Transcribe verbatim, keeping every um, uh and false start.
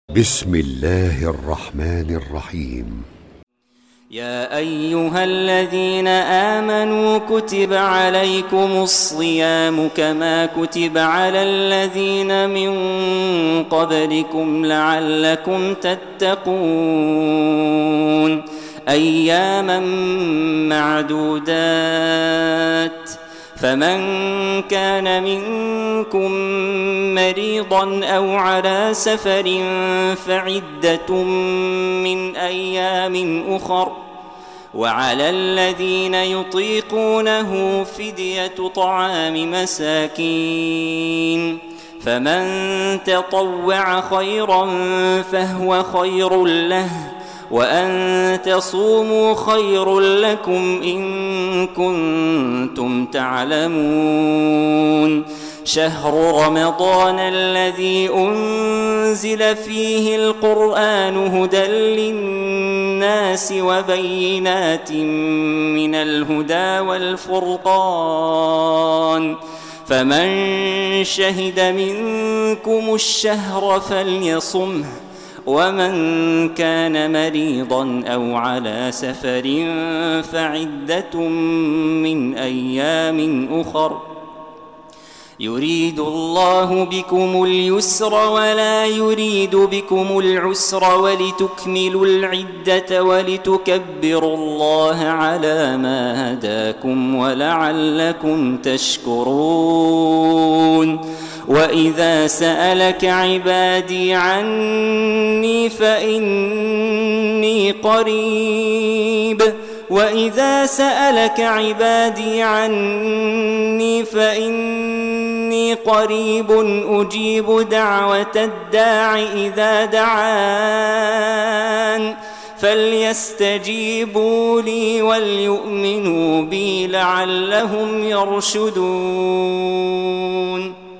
بسم الله الرحمن الرحيم. يا أيها الذين آمنوا كتب عليكم الصيام كما كتب على الذين من قبلكم لعلكم تتقون أياما معدودات فمن كان منكم مريضا أو على سفر فعدة من أيام أخر وعلى الذين يطيقونه فدية طعام مساكين فمن تطوع خيرا فهو خير له وأن تصوموا خير لكم إن كنتم تعلمون. شهر رمضان الذي أنزل فيه القرآن هدى للناس وبينات من الهدى والفرقان فمن شهد منكم الشهر فليصمه ومن كان مريضا أو على سفر فعدة من أيام أخر يريد الله بكم اليسر ولا يريد بكم العسر ولتكملوا العدة ولتكبروا الله على ما هداكم ولعلكم تشكرون. وإذا سألك عبادي عني فإني قريب وإذا سألك عبادي عني فإني قريب أجيب دعوة الداع إذا دعان فليستجيبوا لي وليؤمنوا بي لعلهم يرشدون.